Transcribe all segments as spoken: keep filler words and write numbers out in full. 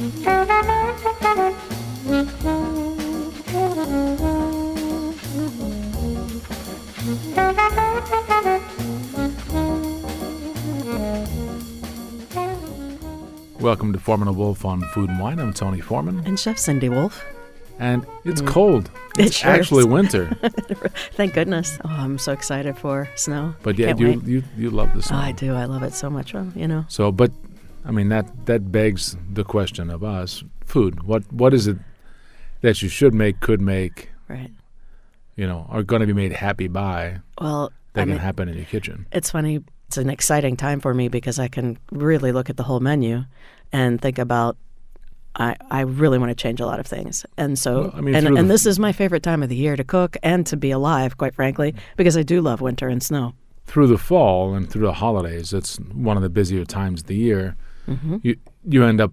Welcome to Foreman and Wolf on Food and Wine. I'm Tony Foreman. And Chef Cindy Wolf. And it's Mm. cold. It It's sure actually is. winter. Thank goodness. Oh, I'm so excited for snow. But yeah, Can't you, wait. you you love the Oh, snow. I do. I love it so much. Well, you know. So, but I mean that that begs the question of us: food. What what is it that you should make, could make, Right. you know, are going to be made happy by Well, that I can mean, happen in your kitchen? it's funny. It's an exciting time for me because I can really look at the whole menu and think about I, I really want to change a lot of things. And so, Well, I mean, and, through and the- this is my favorite time of the year to cook and to be alive, quite frankly, because I do love winter and snow. Through the fall and through the holidays, it's one of the busier times of the year. Mm-hmm. You you end up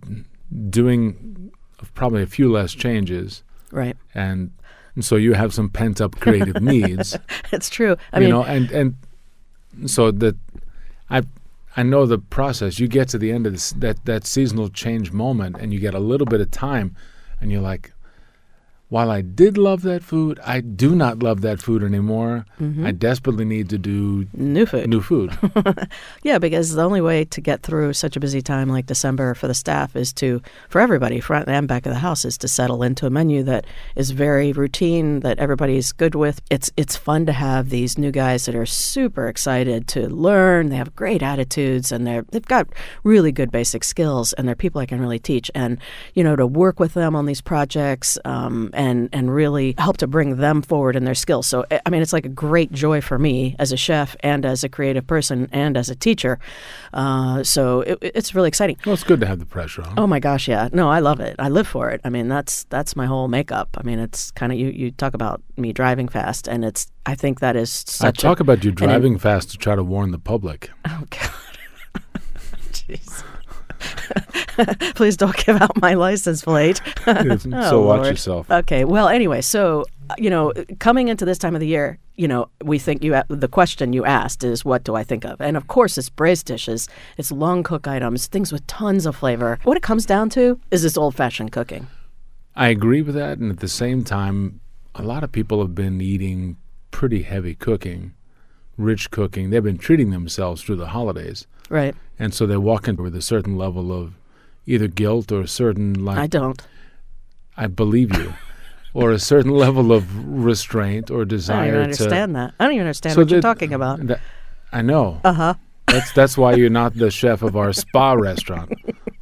doing probably a few less changes, Right. and, and so you have some pent up creative needs. It's true. I you mean, know, and and so that I I know the process. You get to the end of this, that that seasonal change moment, and you get a little bit of time, and you're like, while I did love that food, I do not love that food anymore. Mhm. I desperately need to do new food. new food. Yeah, because the only way to get through such a busy time like December for the staff is to, for everybody, front and back of the house, is to settle into a menu that is very routine, that everybody's good with. It's it's fun to have these new guys that are super excited to learn. They have great attitudes, and they're they've got really good basic skills, and they're people I can really teach. And you know, to work with them on these projects um, and and really help to bring them forward in their skills. So I mean, it's like a great joy for me as a chef and as a creative person and as a teacher. Uh, so it, it's really exciting. Well, it's good to have the pressure on. Oh my gosh, yeah. No, I love it. I live for it. I mean, that's that's my whole makeup. I mean, it's kind of you. You talk about me driving fast, and it's. I think that is I such. talk a, about you an- driving fast to try to warn the public. Oh God. Jeez. Please don't give out my license plate. Yes, Oh, so watch Lord. yourself. Okay. Well, anyway, so uh, you know, coming into this time of the year, you know, we think you. a- The question you asked is, what do I think of? And of course, it's braised dishes, it's long cook items, things with tons of flavor. What it comes down to is this old-fashioned cooking. I agree with that, and at the same time, a lot of people have been eating pretty heavy cooking, rich cooking. They've been treating themselves through the holidays, Right. and so they walk in with a certain level of either guilt or a certain, like, I don't. I believe you, or a certain level of restraint or I don't desire even to. understand that. I don't even understand So what you're that- talking about. that- I know. Uh huh. That's that's why you're not the chef of our spa restaurant.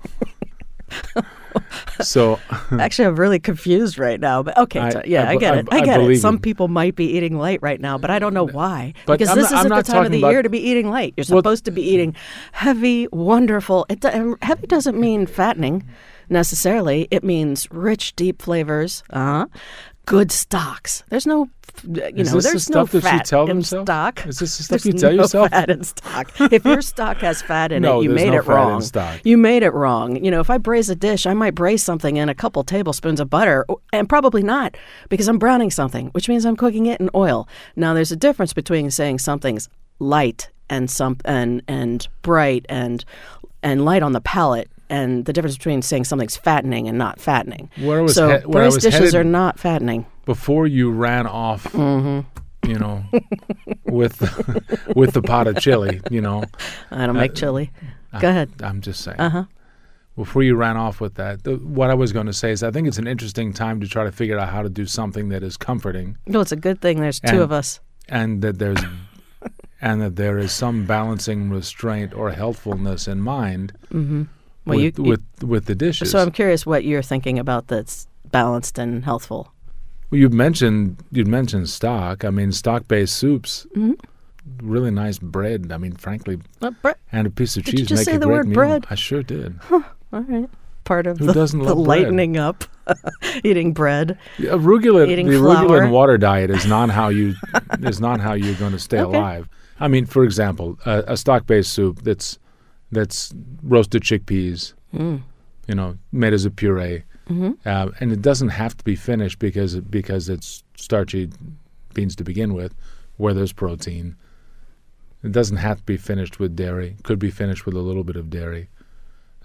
So Actually, I'm really confused right now. But okay, I- so- yeah, I I, be- get I- it. I, I get it. believe Some you. people might be eating light right now, but I don't know why. But because I'm this not- I'm isn't the not time of talking the about- year to be eating light. You're Well- supposed to be eating heavy, wonderful. It do- heavy doesn't mean fattening necessarily. It means rich, deep flavors. Uh huh. Good stocks. There's no, you Is know, this the there's no stuff that you fat tell in themselves? stock. Is this the stuff There's you tell no yourself? fat in stock. If your stock has fat in No, it, you there's made no it fat in wrong. stock. You made it wrong. You know, if I braise a dish, I might braise something in a couple tablespoons of butter, o- and probably not, because I'm browning something, which means I'm cooking it in oil. Now, there's a difference between saying something's light and some and and bright and and light on the palate, and the difference between saying something's fattening and not fattening. Where I was so he- where I braised was dishes headed- are not fattening. Before you ran off, Mm-hmm. you know, with with the pot of chili, you know, I don't make Uh, chili. Go ahead. I'm just saying. Uh huh. Before you ran off with that, the, what I was going to say is I think it's an interesting time to try to figure out how to do something that is comforting, No, it's a good thing. There's two And- of us. and that there's and that there is some balancing restraint or healthfulness in mind Mm-hmm. Well, with, you, you with with the dishes. So I'm curious what you're thinking about that's balanced and healthful. Well, you mentioned you mentioned stock. I mean, stock-based soups, Mhm. really nice bread. I mean, frankly, Uh, bre- and a piece of Did you cheese just make say a the great word meal. bread? I sure did. All right. Part of Who the, doesn't the love bread? lightening up, eating bread. Yeah, arugula, Eating the flour. arugula and water diet is not how you is not how you're going to stay Okay. alive. I mean, for example, a, a stock-based soup that's that's roasted chickpeas, Mm. you know, made as a puree, Mm-hmm. uh, and it doesn't have to be finished because because it's starchy beans to begin with, where there's protein. It doesn't have to be finished with dairy. Could be finished with a little bit of dairy.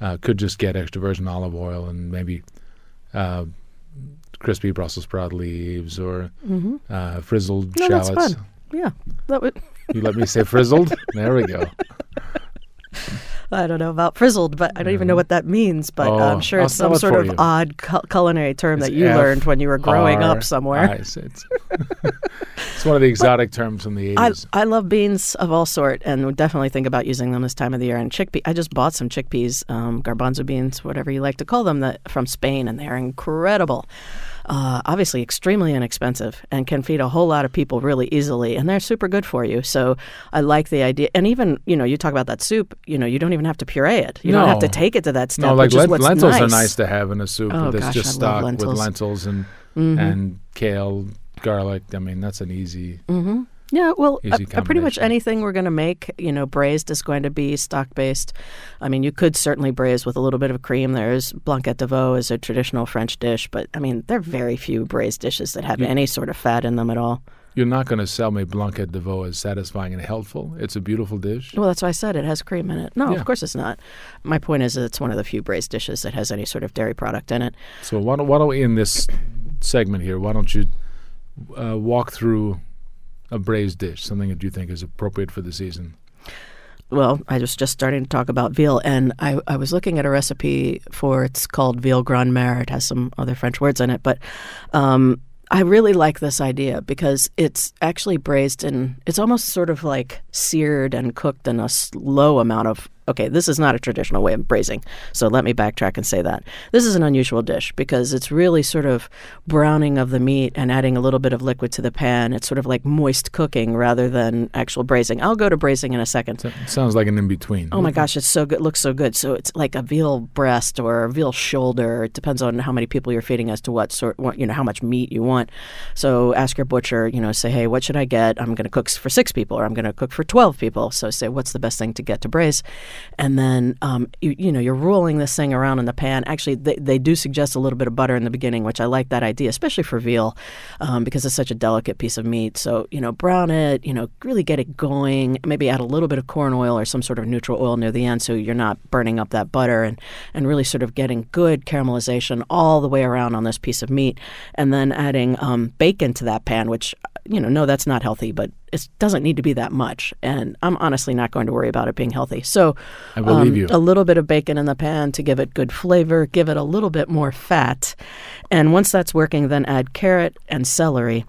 Uh, could just get extra virgin olive oil and maybe uh, crispy Brussels sprout leaves or mm-hmm. uh, frizzled no, shallots. That's fun. Yeah, that would. You let me say frizzled? There we go. I don't know about frizzled, but I don't even know what that means. But Oh, I'm sure I'll it's spell some it sort for of you. odd cu- culinary term It's that you F learned when you were growing R up somewhere. I. It's, it's, it's one of the exotic terms from the I, eighties. I love beans of all sort and would definitely think about using them this time of the year. And chickpea, I just bought some chickpeas, um, garbanzo beans, whatever you like to call them, that from Spain, and they're incredible. Uh, obviously extremely inexpensive and can feed a whole lot of people really easily, and they're super good for you. So I like the idea. And even, you know, you talk about that soup, you know, you don't even have to puree it. You No. don't have to take it to that step, No, like which is lent- what's lentils nice. are nice to have in a soup Oh, that's gosh, just I love stocked with lentils. lentils and Mm-hmm. and kale, garlic. I mean, that's an easy. Mm-hmm. Yeah, well, uh, Easy uh, pretty much combination. anything we're going to make, you know, braised is going to be stock-based. I mean, you could certainly braise with a little bit of cream. There's blanquette de veau is a traditional French dish, but, I mean, there are very few braised dishes that have You- any sort of fat in them at all. You're not going to sell me blanquette de veau as satisfying and healthful. It's a beautiful dish. Well, that's why I said it has cream in it. No, Yeah. of course it's not. My point is that it's one of the few braised dishes that has any sort of dairy product in it. So why don't, why don't we, in this segment here, why don't you uh, walk through a braised dish, something that you think is appropriate for the season? Well, I was just starting to talk about veal, and I, I was looking at a recipe for, it's called veal grand mère. It has some other French words in it, but um, I really like this idea because it's actually braised in, it's almost sort of like seared and cooked in a slow amount of, okay, this is not a traditional way of braising, so let me backtrack and say that. This is an unusual dish because it's really sort of browning of the meat and adding a little bit of liquid to the pan. It's sort of like moist cooking rather than actual braising. I'll go to braising in a second. So, sounds like an in-between. Oh my gosh, it's so good. Looks so good. So it's like a veal breast or a veal shoulder. It depends on how many people you're feeding as to what sort, what, you know, how much meat you want. So ask your butcher, you know, say, hey, what should I get? I'm going to cook for six people or I'm going to cook for twelve people. So say, what's the best thing to get to braise? And then, um, you, you know, you're rolling this thing around in the pan. Actually, they, they do suggest a little bit of butter in the beginning, which I like that idea, especially for veal, um, because it's such a delicate piece of meat. So, you know, brown it, you know, really get it going. Maybe add a little bit of corn oil or some sort of neutral oil near the end so you're not burning up that butter and, and really sort of getting good caramelization all the way around on this piece of meat. And then adding um, bacon to that pan, which, you know, no, that's not healthy, but it doesn't need to be that much. And I'm honestly not going to worry about it being healthy. So I believe um, you. a little bit of bacon in the pan to give it good flavor, give it a little bit more fat. And once that's working, then add carrot and celery.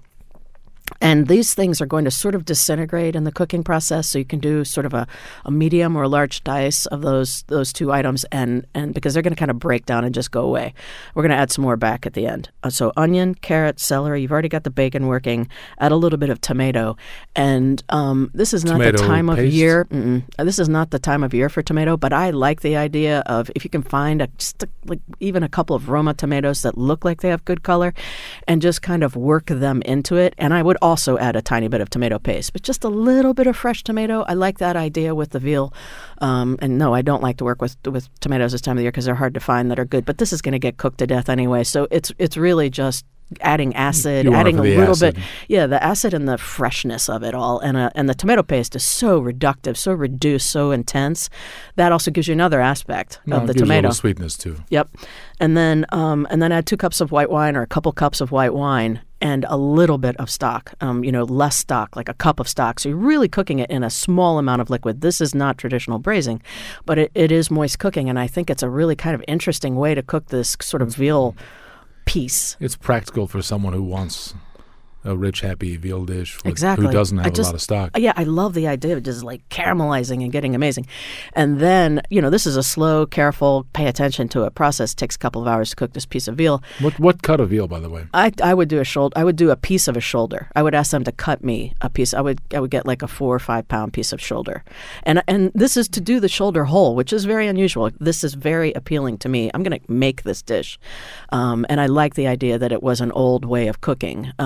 And these things are going to sort of disintegrate in the cooking process, so you can do sort of a, a medium or a large dice of those those two items, and, and because they're going to kind of break down and just go away. We're going to add some more back at the end. Uh, so onion, carrot, celery, you've already got the bacon working. Add a little bit of tomato. And um, this is not Tomato the time of paste? year. Mm-mm. Uh, This is not the time of year for tomato, but I like the idea of if you can find a, just a, like even a couple of Roma tomatoes that look like they have good color and just kind of work them into it. And I would also add a tiny bit of tomato paste, but just a little bit of fresh tomato. I like that idea with the veal. Um, and no, I don't like to work with with tomatoes this time of the year because they're hard to find that are good. But this is going to get cooked to death anyway, so it's it's really just adding acid, You want it adding for a the little acid. bit, yeah, the acid and the freshness of it all, and uh, and the tomato paste is so reductive, so reduced, so intense. That also gives you another aspect No, of it the gives a tomato. little sweetness too. Yep, and then um, and then add two cups of white wine or a couple cups of white wine and a little bit of stock. Um, you know, less stock, like a cup of stock. So you're really cooking it in a small amount of liquid. This is not traditional braising, but it, it is moist cooking, and I think it's a really kind of interesting way to cook this sort of veal piece. It's practical for someone who wants a rich, happy veal dish with, Exactly. who doesn't I have just- a lot of stock. Yeah, I love the idea of just like caramelizing and getting amazing. And then, you know, this is a slow, careful, pay attention to it process. It takes a couple of hours to cook this piece of veal. What what cut of veal, by the way? I, I would do a shoulder. I would do a piece of a shoulder. I would ask them to cut me a piece. I would I would get like a four or five pound piece of shoulder, and and this is to do the shoulder whole, which is very unusual. This is very appealing to me. I'm going to make this dish, um, and I like the idea that it was an old way of cooking. Um,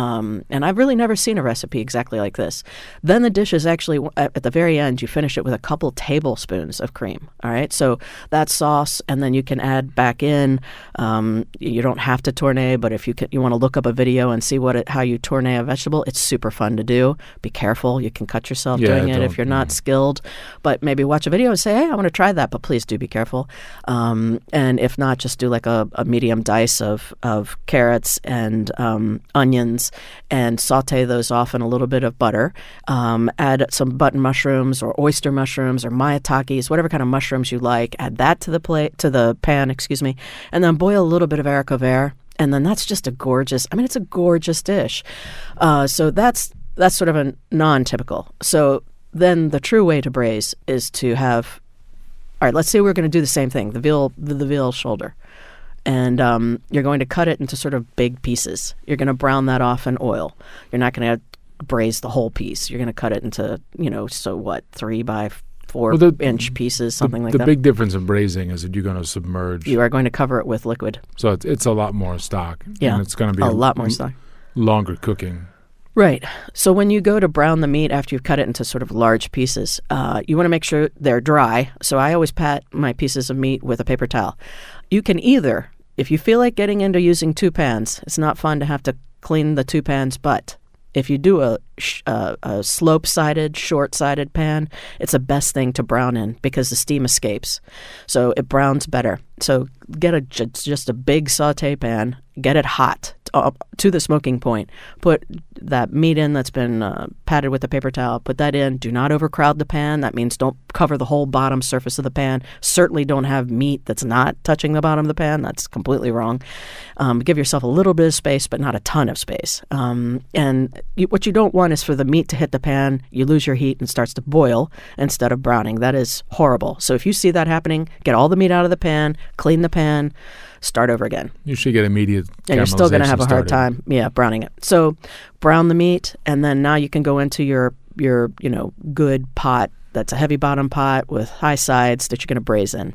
And I've really never seen a recipe exactly like this. Then the dish is actually, at the very end, you finish it with a couple tablespoons of cream. All right, so that's sauce, and then you can add back in. Um, you don't have to tourne, but if you can, you want to look up a video and see what it, how you tourne a vegetable, it's super fun to do. Be careful; you can cut yourself Yeah, doing it if don't- you're not mm. skilled. But maybe watch a video and say, "Hey, I want to try that," but please do be careful. Um, and if not, just do like a, a medium dice of of carrots and um, onions, and saute those off in a little bit of butter. Um, add some button mushrooms or oyster mushrooms or mayatakis, whatever kind of mushrooms you like. Add that to the plate, to the pan, excuse me, and then boil a little bit of haricot vert. And then that's just a gorgeous, I mean, it's a gorgeous dish. Uh, so that's that's sort of a non-typical. So then the true way to braise is to have, all right, let's say we're going to do the same thing, the veal, the, the veal shoulder. And um, you're going to cut it into sort of big pieces. You're going to brown that off in oil. You're not going to braise the whole piece. You're going to cut it into, you know, so what, three by four Well, the- inch pieces, something the, like the that. big difference in braising is that you're going to submerge. You are going to cover it with liquid. So it's, it's a lot more stock. Yeah, And it's going to be a lot more stock. longer cooking. Right. So when you go to brown the meat after you've cut it into sort of large pieces, uh, you want to make sure they're dry. So I always pat my pieces of meat with a paper towel. You can either, if you feel like getting into using two pans, it's not fun to have to clean the two pans, but if you do a, sh- uh, a slope-sided, short-sided pan, it's the best thing to brown in because the steam escapes. So it browns better. So get a j- just a big saute pan, get it hot uh, to the smoking point. Put that meat in that's been uh, patted with a paper towel. Put that in. Do not overcrowd the pan. That means don't cover the whole bottom surface of the pan. Certainly don't have meat that's not touching the bottom of the pan. That's completely wrong. Um, give yourself a little bit of space, but not a ton of space. Um, and you, what you don't want is for the meat to hit the pan, you lose your heat and it starts to boil instead of browning. That is horrible. So if you see that happening, get all the meat out of the pan, clean the pan, start over again. You should get immediate And you're still going to caramelization have a hard started. time, yeah, browning it. So brown the meat, and then now you can go into your, your you know, good pot that's a heavy bottom pot with high sides that you're going to braise in.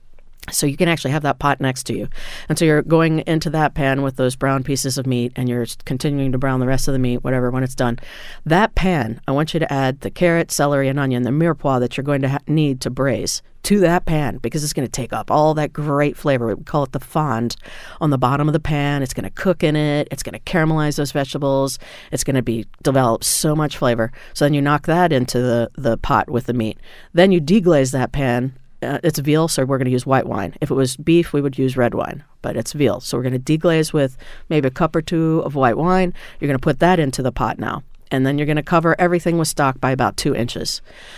So you can actually have that pot next to you. And so you're going into that pan with those brown pieces of meat, and you're continuing to brown the rest of the meat, whatever, when it's done. That pan, I want you to add the carrot, celery, and onion, the mirepoix that you're going to ha- need to braise to that pan, because it's going to take up all that great flavor. We call it the fond on the bottom of the pan. It's going to cook in it. It's going to caramelize those vegetables. It's going to be develop so much flavor. So then you knock that into the, the pot with the meat. Then you deglaze that pan. Uh, it's veal, so we're going to use white wine. If it was beef, we would use red wine, but it's veal. So we're going to deglaze with maybe a cup or two of white wine. You're going to put that into the pot now. And then you're going to cover everything with stock by about two inches.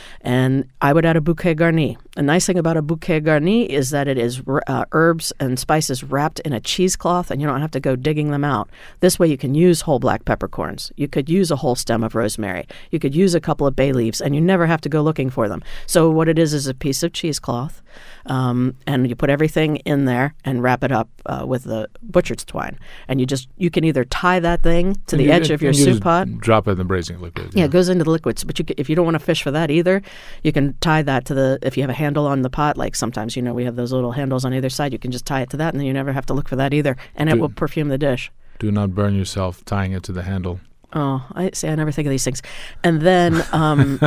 And I would add a bouquet garni. A nice thing about a bouquet garni is that it is uh, herbs and spices wrapped in a cheesecloth, and you don't have to go digging them out. This way you can use whole black peppercorns. You could use a whole stem of rosemary. You could use a couple of bay leaves, and you never have to go looking for them. So what it is is a piece of cheesecloth, um, and you put everything in there and wrap it up uh, with the butcher's twine. And you just you can either tie that thing to And the you- edge of your and you soup just pot. Drop it in the braising liquid. Yeah, it goes into the liquids. But you, c- if you don't want to fish for that either, you can tie that to the, if you have a handle on the pot, like sometimes, you know, we have those little handles on either side, you can just tie it to that, and then you never have to look for that either. And it Do- will perfume the dish. Do not burn yourself tying it to the handle. Oh, I see. I never think of these things. And then, um,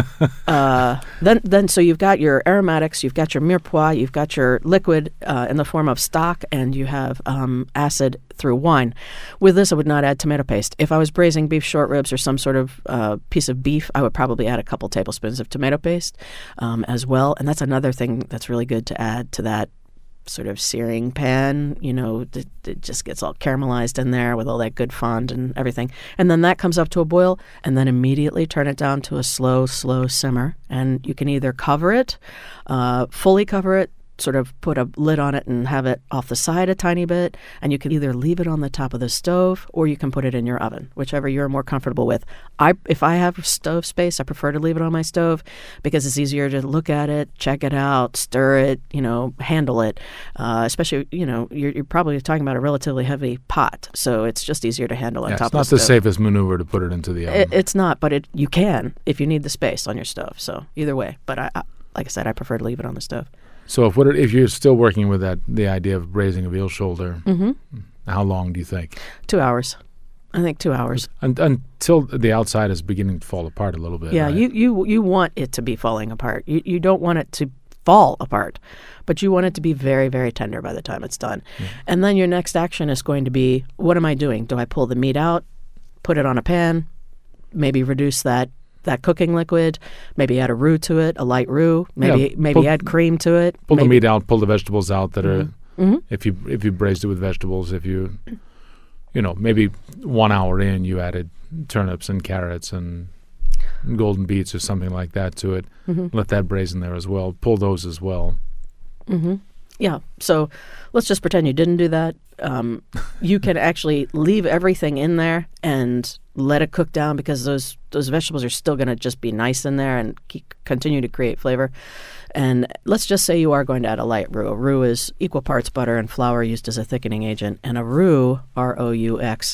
uh, then, then, so you've got your aromatics, you've got your mirepoix, you've got your liquid uh, in the form of stock, and you have um, acid through wine. With this, I would not add tomato paste. If I was braising beef short ribs or some sort of uh, piece of beef, I would probably add a couple tablespoons of tomato paste um, as well. And that's another thing that's really good to add to that sort of searing pan. You know, it, it just gets all caramelized in there with all that good fond and everything. And then that comes up to a boil, and then immediately turn it down to a slow, slow simmer. And you can either cover it, uh, fully cover it, sort of put a lid on it and have it off the side a tiny bit, and you can either leave it on the top of the stove or you can put it in your oven, whichever you're more comfortable with. I, if I have stove space, I prefer to leave it on my stove because it's easier to look at it, check it out, stir it, you know, handle it. Uh, especially, you know, you're, you're probably talking about a relatively heavy pot, so it's just easier to handle on Yeah, top it's of not the the stove. safest maneuver to put it into the oven. It, it's not, but it you can if you need the space on your stove. So either way, but I, I like I said, I prefer to leave it on the stove. So if what it, if you're still working with that the idea of braising a veal shoulder, Mm-hmm. how long do you think? Two hours. I think two hours. Un- until the outside is beginning to fall apart a little bit. Yeah, right? you, you you want it to be falling apart. You you don't want it to fall apart, but you want it to be very, very tender by the time it's done. Yeah. And then your next action is going to be, what am I doing? Do I pull the meat out, put it on a pan, maybe reduce that that cooking liquid, maybe add a roux to it, a light roux, maybe Yeah, maybe pull- add cream to it. Pull maybe, the meat out, pull the vegetables out that are, Mm-hmm. if you if you braised it with vegetables, if you, you know, maybe one hour in you added turnips and carrots and golden beets or something like that to it. Mm-hmm. Let that braise in there as well. Pull those as well. Mm-hmm. Yeah. So let's just pretend you didn't do that. Um, you can actually leave everything in there and let it cook down, because those those vegetables are still going to just be nice in there and keep, continue to create flavor. And let's just say you are going to add a light roux. A roux is equal parts butter and flour used as a thickening agent. And a roux, R O U X,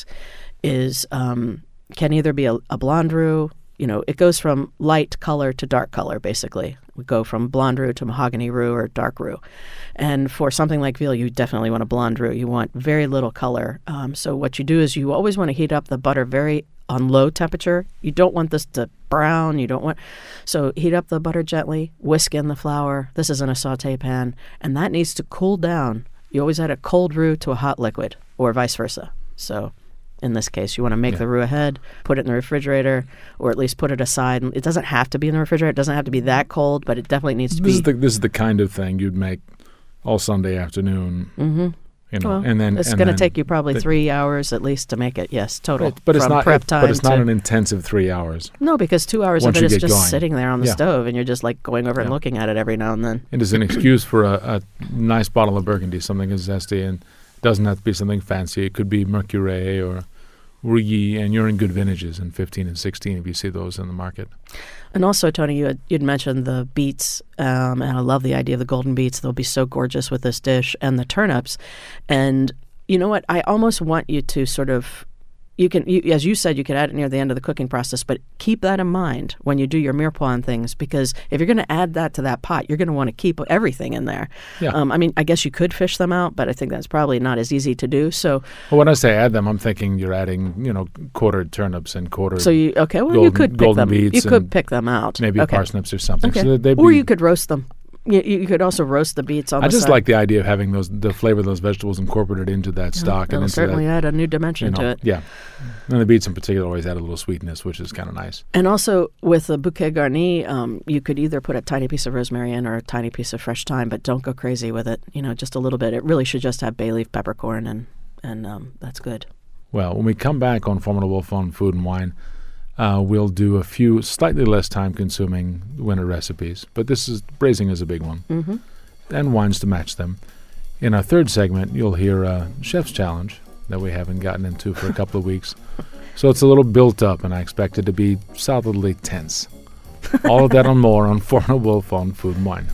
is um, can either be a, a blonde roux. You know, it goes from light color to dark color, basically. We go from blonde roux to mahogany roux or dark roux. And for something like veal, you definitely want a blonde roux. You want very little color. Um, so what you do is you always want to heat up the butter very on low temperature. You don't want this to brown. You don't want... So heat up the butter gently, whisk in the flour. This is in a saute pan. And that needs to cool down. You always add a cold roux to a hot liquid, or vice versa. So... in this case, you want to make Yeah. the roux ahead, put it in the refrigerator, or at least put it aside. It doesn't have to be in the refrigerator. It doesn't have to be that cold, but it definitely needs to This be. is the this is the kind of thing you'd make all Sunday afternoon. Mm-hmm. You know, Well, and then it's and going to then take you probably the- three hours at least to make it. Yes, total. Right, but it's from not. prep it- time but it's not to, an intensive three hours. no, because two hours Once of you it is get just going. sitting there on the Yeah. stove, and you're just like going over and Yeah. looking at it every now and then. It is an excuse for a, a nice bottle of Burgundy, something that's zesty, and it doesn't have to be something fancy. It could be Mercury or Rouilly, and you're in good vintages in fifteen and sixteen if you see those in the market. And also, Tony, you had, you'd mentioned the beets, um, and I love the idea of the golden beets. They'll be so gorgeous with this dish, and the turnips. And you know what? I almost want you to sort of, you can, you, as you said, you could add it near the end of the cooking process, but keep that in mind when you do your mirepoix and things, because if you're going to add that to that pot, you're going to want to keep everything in there. Yeah. Um, I mean, I guess you could fish them out, but I think that's probably not as easy to do. So, Well, when I say add them, I'm thinking you're adding, you know, quartered turnips and quartered so you okay? Well, you golden- could pick golden them. You beets could and pick them out. maybe okay. parsnips or something. Okay. So that they'd Or be, you could roast them. You, you could also roast the beets on I the just side. like the idea of having those the flavor of those vegetables incorporated into that stock It'll and into certainly that, add a new you dimension know, to it. yeah. And the beets in particular always add a little sweetness, which is kind of nice. And also with the bouquet garni, um, you could either put a tiny piece of rosemary in or a tiny piece of fresh thyme, but don't go crazy with it. You know, just a little bit. It really should just have bay leaf peppercorn, and and um, that's good. Well, when we come back on Formula Wolf on Food and Wine, uh, we'll do a few slightly less time-consuming winter recipes, but this is braising is a big one, Mm-hmm. and wines to match them. In our third segment, you'll hear a chef's challenge that we haven't gotten into for a couple of weeks, so it's a little built up, and I expect it to be solidly tense. All of that and more on Formula Wolf on Food and Wine.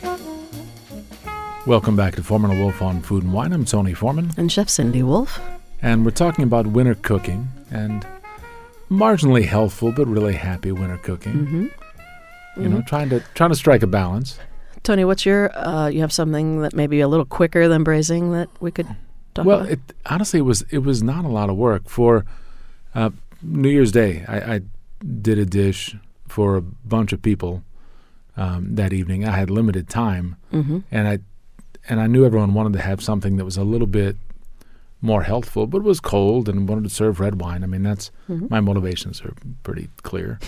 Welcome back to Foreman and Wolf on Food and Wine. I'm Tony Foreman. And Chef Cindy Wolf. And we're talking about winter cooking and marginally healthful, but really happy winter cooking. Mm-hmm. You mm-hmm. know, trying to trying to strike a balance. Tony, what's your? Uh, you have something that maybe a little quicker than braising that we could talk well, about? Well, honestly, it was it was not a lot of work for uh, New Year's Day. I, I did a dish for a bunch of people um, that evening. I had limited time, mm-hmm. and I and I knew everyone wanted to have something that was a little bit more healthful, but was cold and wanted to serve red wine. I mean, that's mm-hmm. my motivations are pretty clear.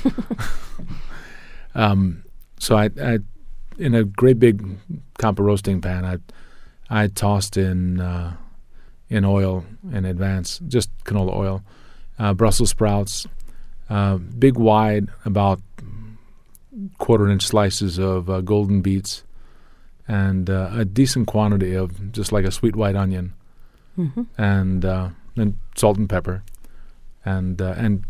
um, so I, I, in a great big copper roasting pan, I, I tossed in uh, in oil in advance, just canola oil, uh, Brussels sprouts, uh, big wide, about quarter inch slices of uh, golden beets, and uh, a decent quantity of just like a sweet white onion. Mm-hmm. And uh, then salt and pepper, and uh, and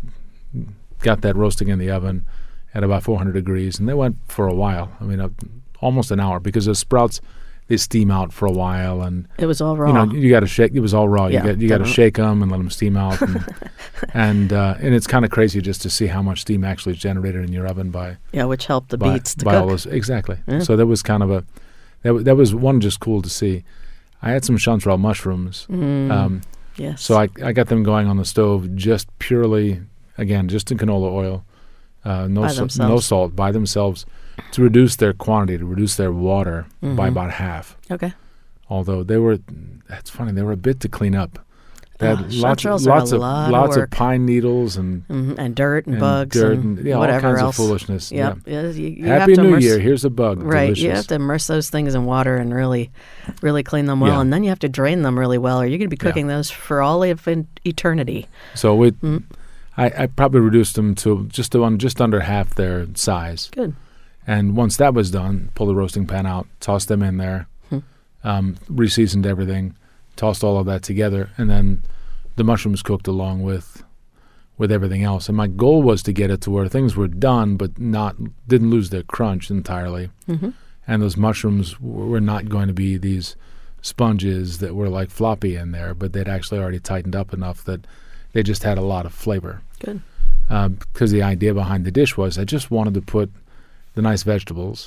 got that roasting in the oven at about four hundred degrees, and they went for a while. I mean, uh, almost an hour, because the sprouts, they steam out for a while, and it was all raw. You know, you got to shake. It was all raw. Yeah, you got you got to shake them and let them steam out, and and, uh, and it's kind of crazy just to see how much steam actually is generated in your oven by yeah, which helped the by, beets to by cook. all those, exactly. Yeah. So that was kind of a that w- that was one just cool to see. I had some chanterelle mushrooms. Mm, Um, yes. So I, I got them going on the stove just purely, again, just in canola oil, uh, no, By sa- themselves. no salt, by themselves, to reduce their quantity, to reduce their water mm-hmm. by about half. Okay. Although they were, that's funny, they were a bit to clean up. They Oh, had lots, chanterelles are lots a of lot of lots work. of pine needles and, Mm-hmm. And dirt and, and bugs dirt and, and yeah, all whatever kinds else. of foolishness. Yep. Yeah. Yeah, you, you Happy have to New immerse, Year! Here's a bug. Right. Delicious. You have to immerse those things in water and really, really clean them well, Yeah. and then you have to drain them really well, or you're going to be Yeah. cooking those for all of in eternity. So we, Mm. I, I probably reduced them to just to un, just under half their size. Good. And once that was done, pull the roasting pan out, toss them in there, Hmm. um, reseasoned everything, tossed all of that together, and then the mushrooms cooked along with with everything else. And my goal was to get it to where things were done, but not didn't lose their crunch entirely. Mm-hmm. And those mushrooms w- were not going to be these sponges that were like floppy in there, but they'd actually already tightened up enough that they just had a lot of flavor. Good. Because the idea behind the dish was I just wanted to put the nice vegetables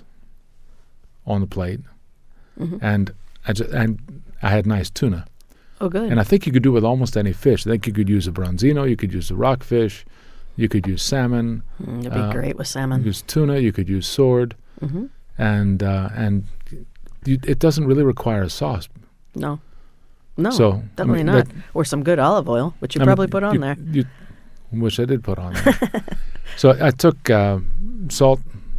on the plate, Mm-hmm. and I just, and I had nice tuna. Oh, good. And I think you could do it with almost any fish. I think you could use a bronzino, you could use a rockfish, you could use salmon, Mm, it'd be uh, great with you salmon. could use tuna, you could use sword, Mm-hmm. and uh, and you, it doesn't really require a sauce. No. No, So, I definitely mean, not. that- Or some good olive oil, which you I mean, probably put on you- there. You, which I did put on there. So I took uh, salt,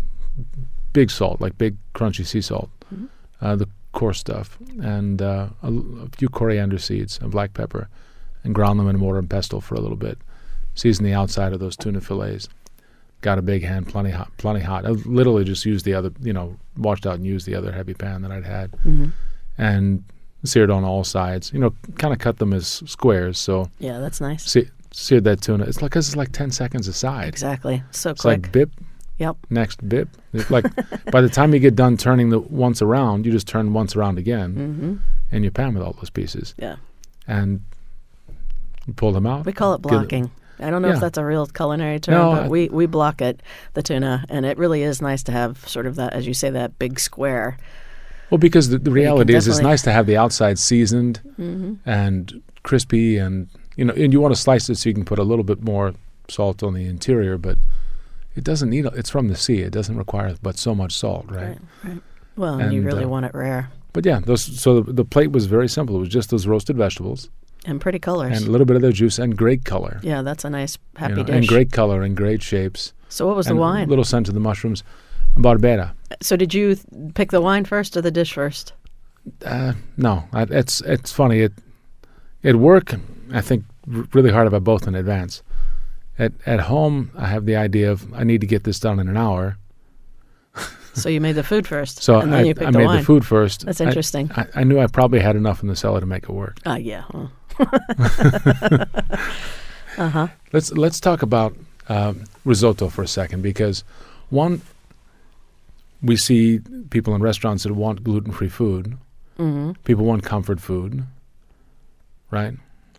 big salt, like big crunchy sea salt, Mhm. uh, the coarse stuff, and uh, a, l- a few coriander seeds and black pepper, and ground them in mortar and pestle for a little bit. Season the outside of those tuna fillets. Got a big hand, plenty hot, plenty hot. I literally just used the other, you know, washed out and used the other heavy pan that I'd had, Mm-hmm. and seared on all sides. You know, kind of cut them as squares. So Yeah, that's nice. se- seared that tuna. It's like it's like ten seconds a side. Exactly. So It's quick. like bip, Yep. next bip. It's like by the time you get done turning the once around, you just turn once around again, Mm-hmm. and you pan with all those pieces, Yeah. and you pull them out. We call it get blocking. I don't know Yeah. if that's a real culinary term, No, but I- we, we block it, the tuna, and it really is nice to have sort of that, as you say, that big square. Well, because the, the reality is, it's definitely- nice to have the outside seasoned Mm-hmm. and crispy, and you know, and you want to slice it so you can put a little bit more salt on the interior, but it doesn't need. It's from the sea. It doesn't require but so much salt, right? Right, right. Well, and, you And, really uh, want it rare But yeah, those. So the, the plate was very simple. It was just those roasted vegetables and pretty colors. and a little bit of their juice and great color. Yeah, that's a nice, you happy know, dish. and great color and great shapes. So what was the and wine? A little scent of the mushrooms. Barbera. So did you th- pick the wine first or the dish first? Uh, no, I, it's it's funny. It it work. I think r- really hard about both in advance. At at home, I have the idea of I need to get this done in an hour. So you made the food first, So and then I, you picked I the made wine. the food first. That's I- interesting. I, I knew I probably had enough in the cellar to make it work. Ah, yeah. Well. uh-huh. Let's let's talk about um, risotto for a second, because one, we see people in restaurants that want gluten-free food. Mm-hmm. People want comfort food, right?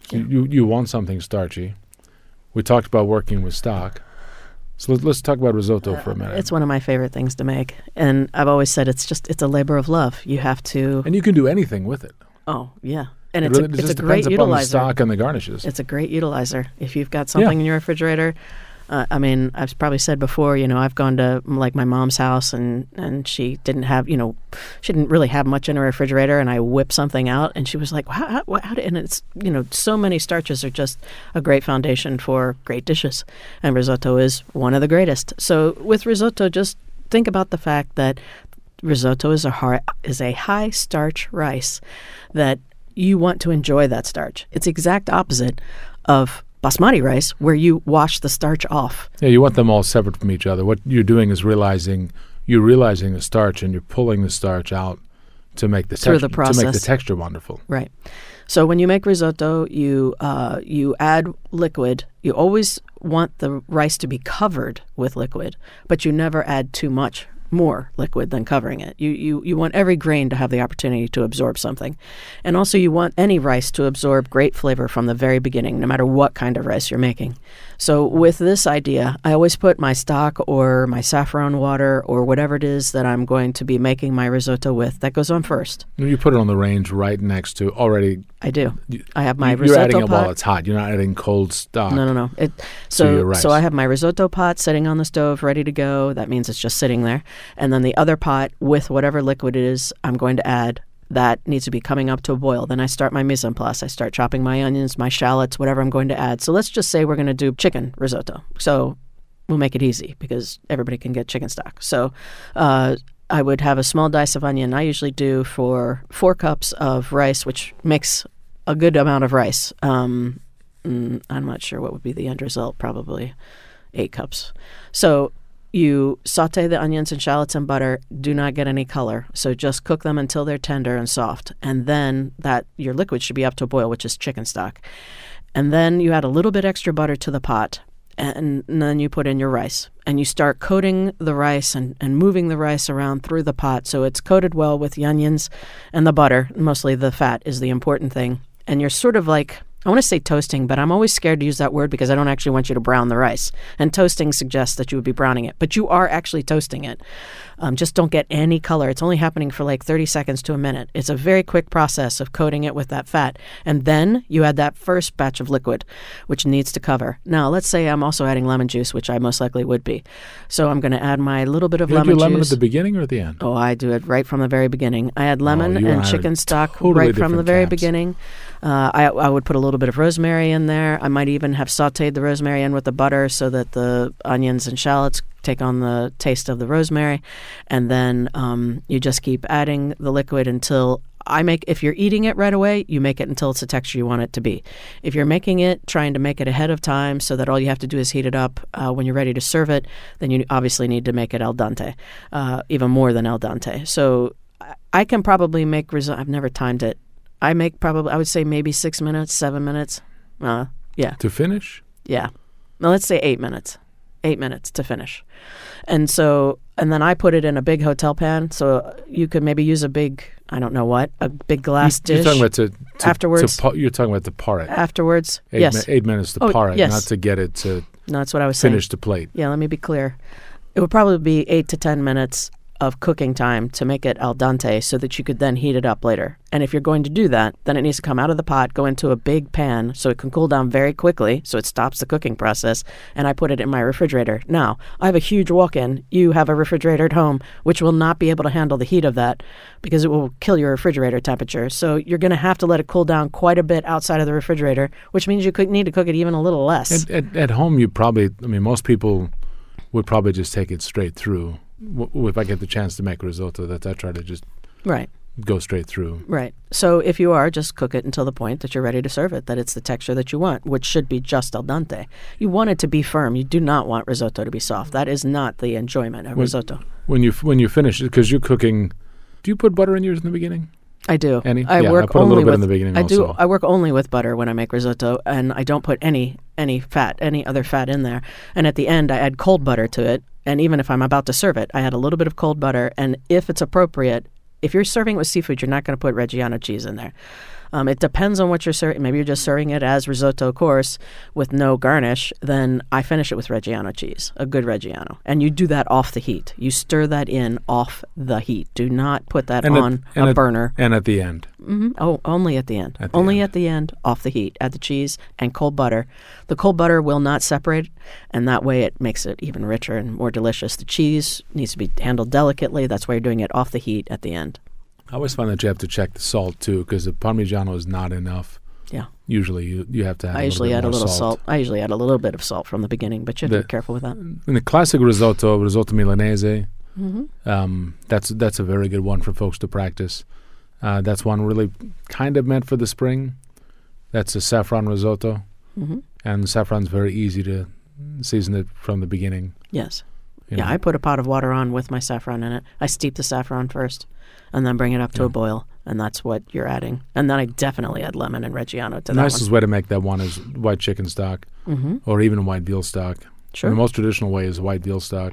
So you you want something starchy. We talked about working with stock. So let, let's talk about risotto uh, for a minute. It's one of my favorite things to make, and I've always said it's just it's a labor of love. You have to. And you can do anything with it. Oh yeah, and it it's really, a, it it's just a great depends upon utilizer. the stock and the garnishes. It's a great utilizer. If you've got something Yeah. in your refrigerator, uh, I mean, I've probably said before, you know, I've gone to like my mom's house and, and she didn't have, you know, she didn't really have much in her refrigerator, and I whipped something out and she was like, how, how, how did, and it's, you know, so many starches are just a great foundation for great dishes. And risotto is one of the greatest. So with risotto, just think about the fact that risotto is a high, is a high starch rice that you want to enjoy that starch. It's the exact opposite of basmati rice, where you wash the starch off. Yeah, you want them all separate from each other. What you're doing is realizing you're realizing the starch, and you're pulling the starch out to make the Through texture the process. to make the texture wonderful. Right. So when you make risotto, you uh, you add liquid. You always want the rice to be covered with liquid, but you never add too much more liquid than covering it. You, you you want every grain to have the opportunity to absorb something. And also you want any rice to absorb great flavor from the very beginning, no matter what kind of rice you're making. So with this idea, I always put my stock or my saffron water or whatever it is that I'm going to be making my risotto with, that goes on first. You put it on the range right next to already. I do. You, I have my you're risotto adding it pot. while it's hot. You're not adding cold stock. No, no, no. It, to so, your rice. so I have my risotto pot sitting on the stove, ready to go. That means it's just sitting there. And then the other pot with whatever liquid it is I'm going to add, that needs to be coming up to a boil. Then I start my mise en place. I start chopping my onions, my shallots, whatever I'm going to add. So let's just say we're going to do chicken risotto. So we'll make it easy because everybody can get chicken stock. So uh, I would have a small dice of onion. I usually do for four cups of rice, which makes a good amount of rice. Um, mm, I'm not sure what would be the end result, probably eight cups. So you saute the onions and shallots in butter. Do not get any color. So just cook them until they're tender and soft. And then that your liquid should be up to a boil, which is chicken stock. And then you add a little bit extra butter to the pot. And, and then you put in your rice. And you start coating the rice and, and moving the rice around through the pot so it's coated well with the onions and the butter. Mostly the fat is the important thing. And you're sort of like, I want to say toasting, but I'm always scared to use that word because I don't actually want you to brown the rice. And toasting suggests that you would be browning it, but you are actually toasting it. Um, just don't get any color. It's only happening for like thirty seconds to a minute. It's a very quick process of coating it with that fat. And then you add that first batch of liquid, which needs to cover. Now, let's say I'm also adding lemon juice, which I most likely would be. So I'm going to add my little bit of You lemon do lemon juice. at the beginning or at the end? Oh, I do it right from the very beginning. I add lemon Oh, you and and I are chicken stock totally right from the different very camps. beginning. Uh, I, I would put a little bit of rosemary in there. I might even have sauteed the rosemary in with the butter so that the onions and shallots take on the taste of the rosemary. And then um, you just keep adding the liquid until I make, if you're eating it right away, you make it until it's the texture you want it to be. If you're making it, trying to make it ahead of time so that all you have to do is heat it up uh, when you're ready to serve it, then you obviously need to make it al dente, uh, even more than al dente. So I- I can probably make risotto. I've never timed it. I make probably, I would say maybe six minutes, seven minutes. Uh, yeah, To finish? yeah. Now let's say eight minutes. Eight minutes to finish. And so, and then I put it in a big hotel pan. So you could maybe use a big, I don't know what, a big glass you, dish. You're talking about to, to Afterwards. To, pa- you're talking about to par it. Afterwards. Eight, yes. mi- eight minutes to Oh, par it, yes. not to get it to No, that's what I was saying. finish the plate. Yeah, let me be clear. It would probably be eight to ten minutes of cooking time to make it al dente so that you could then heat it up later. And if you're going to do that, then it needs to come out of the pot, go into a big pan so it can cool down very quickly so it stops the cooking process, and I put it in my refrigerator. Now, I have a huge walk-in. You have a refrigerator at home, which will not be able to handle the heat of that because it will kill your refrigerator temperature. So you're going to have to let it cool down quite a bit outside of the refrigerator, which means you could need to cook it even a little less. At, at, at home, you probably, I mean, most people would probably just take it straight through. W- if I get the chance to make risotto, that I try to just Right. go straight through. Right. So if you are, just cook it until the point that you're ready to serve it, that it's the texture that you want, which should be just al dente. You want it to be firm. You do not want risotto to be soft. That is not the enjoyment of When- risotto. When you f- when you finish it, because you're cooking, do you put butter in yours in the beginning? I do. Any? I Yeah, I work put a little only bit with, in the beginning I do. also. I work only with butter when I make risotto, and I don't put any any fat, any other fat in there. And at the end, I add cold butter to it. And even if I'm about to serve it, I add a little bit of cold butter. And if it's appropriate, if you're serving it with seafood, you're not going to put Reggiano cheese in there. Um, it depends on what you're serving. Maybe you're just serving it as risotto course with no garnish. Then I finish it with Reggiano cheese, a good Reggiano. And you do that off the heat. You stir that in off the heat. Do not put that and on at, and a at, burner. And at the end. Mm-hmm. Oh, only at the end. At the only end. at the end, off the heat. Add the cheese and cold butter. The cold butter will not separate, and that way it makes it even richer and more delicious. The cheese needs to be handled delicately. That's why you're doing it off the heat at the end. I always find that you have to check the salt too, because the Parmigiano is not enough. Yeah. Usually you, you have to add I a usually little add bit a more little salt. salt. I usually add a little bit of salt from the beginning, but you have to The- be careful with that. In the classic risotto, risotto milanese, Mm-hmm. um, that's that's a very good one for folks to practice. Uh, that's one really kind of meant for the spring. That's a saffron risotto, Mm-hmm. and saffron's very easy to season it from the beginning. Yes. you Yeah, know. I put a pot of water on with my saffron in it. I steep the saffron first and then bring it up to Yeah. a boil, and that's what you're adding. And then I definitely add lemon and Reggiano to The that nicest one. way to make that one is white chicken stock, Mm-hmm. or even white veal stock. Sure. The most traditional way is white veal stock,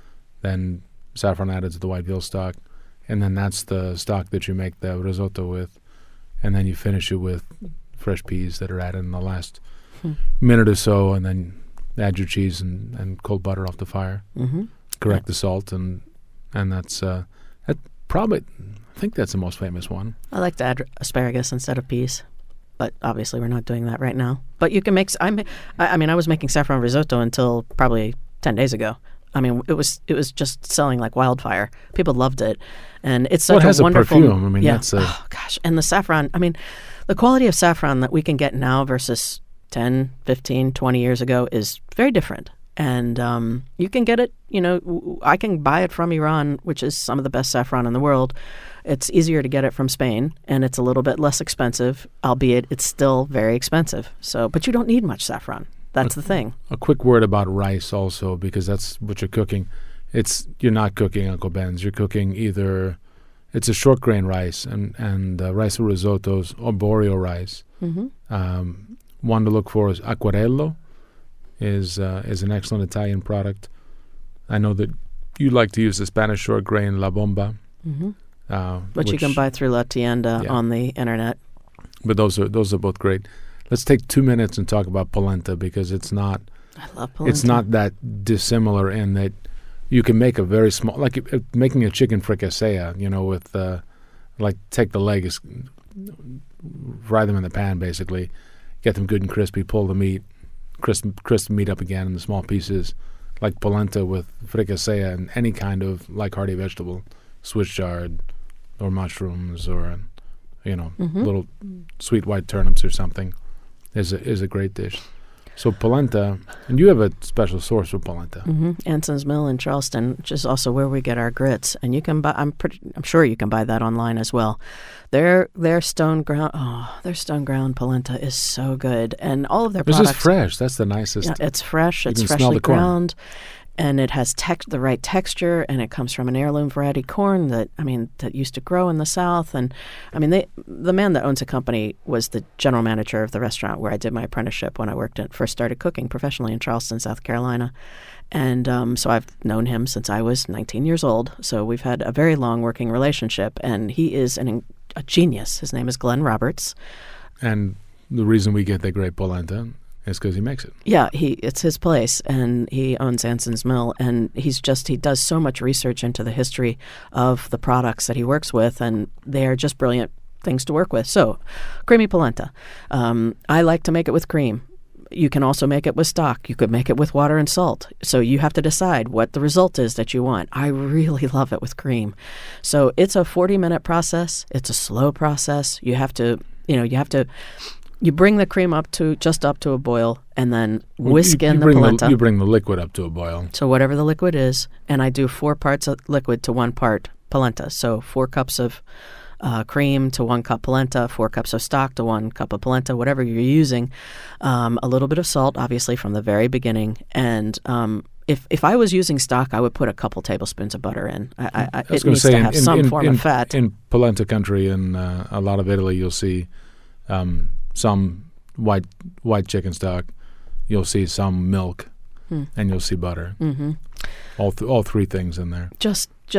then saffron added to the white veal stock, and then that's the stock that you make the risotto with, and then you finish it with fresh peas that are added in the last Hmm. minute or so, and then add your cheese and, and cold butter off the fire. Mm-hmm. Correct the salt, and and that's uh, that probably I think that's the most famous one. I like to add asparagus instead of peas, but obviously we're not doing that right now. But you can make. s- I, ma- I I mean, I was making saffron risotto until probably ten days ago. I mean, it was it was just selling like wildfire. People loved it, and it's such Well, it has a a wonderful perfume. I mean, yeah. that's a- oh gosh, and the saffron. I mean, the quality of saffron that we can get now versus ten, fifteen, twenty years ago is very different. And um, you can get it, you know, w- w- I can buy it from Iran, which is some of the best saffron in the world. It's easier to get it from Spain, and it's a little bit less expensive, albeit it's still very expensive. So, but you don't need much saffron. That's the thing. A quick word about rice also, because that's what you're cooking. It's you're not cooking Uncle Ben's. You're cooking either it's a short grain rice and and uh, rice for risottos or borio rice. Mm-hmm. Um, one to look for is Acquarello, is uh, is an excellent Italian product. I know that you like to use the Spanish short grain La Bomba, Mm-hmm. uh, Which, you can which- buy through La Tienda Yeah. on the internet. But those are those are both great. Let's take two minutes and talk about polenta, because it's not I love polenta. it's not that dissimilar in that you can make a very small, like if, if making a chicken fricassee, you know, with uh, like take the legs, fry them in the pan, basically, get them good and crispy, pull the meat, crisp crisp the meat up again in the small pieces, like polenta with fricassee and any kind of like hearty vegetable, Swiss chard, or mushrooms, or you know, Mhm. little sweet white turnips or something, is a, is a great dish. So polenta, and you have a special source for polenta. Mm-hmm. Anson's Mill in Charleston, which is also where we get our grits, and you can buy. I'm pretty. I'm sure you can buy that online as well. Their their stone ground. Oh, their stone ground polenta is so good, and all of their This products. is fresh. That's the nicest. Yeah, it's fresh. You It's can smell freshly the corn. ground, and it has tex- the right texture, and it comes from an heirloom variety corn that I mean that used to grow in the South. And I mean, they the man that owns the company was the general manager of the restaurant where I did my apprenticeship when I worked at first started cooking professionally in Charleston, South Carolina. And um, so I've known him since I was nineteen years old. So we've had a very long working relationship, and he is an, a genius. His name is Glenn Roberts. And the reason we get the great polenta is because he makes it. Yeah, he it's his place, and he owns Anson's Mill, and he's just he does so much research into the history of the products that he works with, and they are just brilliant things to work with. So, creamy polenta. Um, I like to make it with cream. You can also make it with stock. You could make it with water and salt. So you have to decide what the result is that you want. I really love it with cream. So it's a forty-minute process. It's a slow process. You have to, you know, you have to. You bring the cream up to just up to a boil, and then whisk you, in you the bring polenta. you bring the liquid up to a boil. So whatever the liquid is, and I do four parts of liquid to one part polenta. So four cups of uh, cream to one cup polenta, four cups of stock to one cup of polenta, whatever you're using. Um, a little bit of salt, obviously, from the very beginning. And um, if if I was using stock, I would put a couple tablespoons of butter in. I, I, I was it going needs to say, to in, have in, some in, form in, of fat. in polenta country, in uh, a lot of Italy, you'll see um, some white white chicken stock. You'll see some milk, Hmm. and you'll see butter. hmm All th- all three things in there. Just just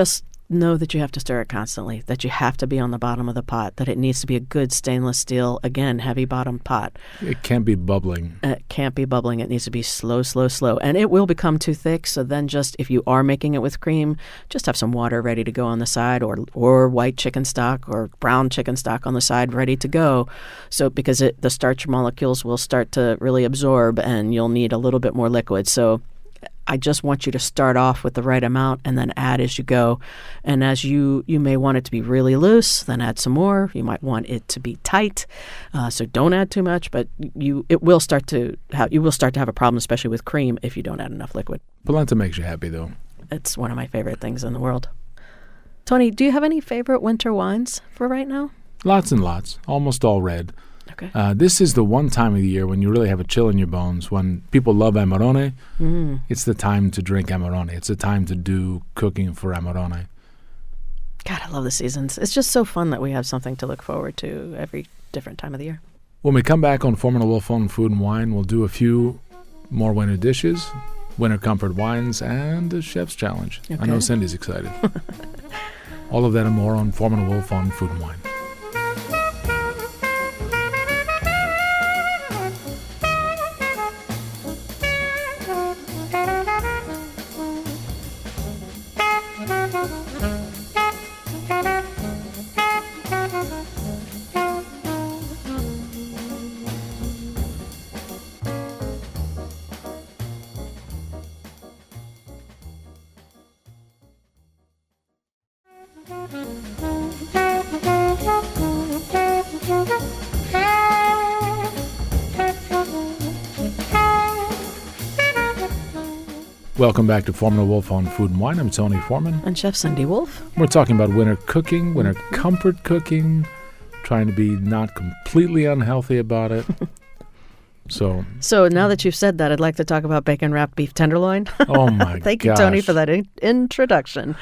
know that you have to stir it constantly, that you have to be on the bottom of the pot, that it needs to be a good stainless steel, again, heavy bottom pot. It can't be bubbling. It can't be bubbling. It needs to be slow, slow, slow. And it will become too thick. So then just, if you are making it with cream, just have some water ready to go on the side, or or white chicken stock or brown chicken stock on the side ready to go. So because it, the starch molecules will start to really absorb and you'll need a little bit more liquid. So I just want you to start off with the right amount and then add as you go. And as you, you may want it to be really loose, then add some more. You might want it to be tight, uh, so don't add too much. But you, it will start to have, you will start to have a problem, especially with cream, if you don't add enough liquid. Polenta makes you happy, though. It's one of my favorite things in the world. Tony, do you have any favorite winter wines for right now? Lots and lots, almost all red. Okay. Uh, this is the one time of the year when you really have a chill in your bones. When people love Amarone, Mm. it's the time to drink Amarone. It's the time to do cooking for Amarone. God, I love the seasons. It's just so fun that we have something to look forward to every different time of the year. When we come back on Foreman and Wolf on Food and Wine, we'll do a few more winter dishes, winter comfort wines, and a chef's challenge. Okay. I know Cindy's excited. All of that and more on Foreman and Wolf on Food and Wine. Welcome back to Foreman and Wolf on Food and Wine. I'm Tony Foreman. And Chef Cindy Wolf. We're talking about winter cooking, winter comfort cooking, trying to be not completely unhealthy about it. So, So now that you've said that, I'd like to talk about bacon wrapped beef tenderloin. oh my Thank gosh. you, Tony, for that in- introduction.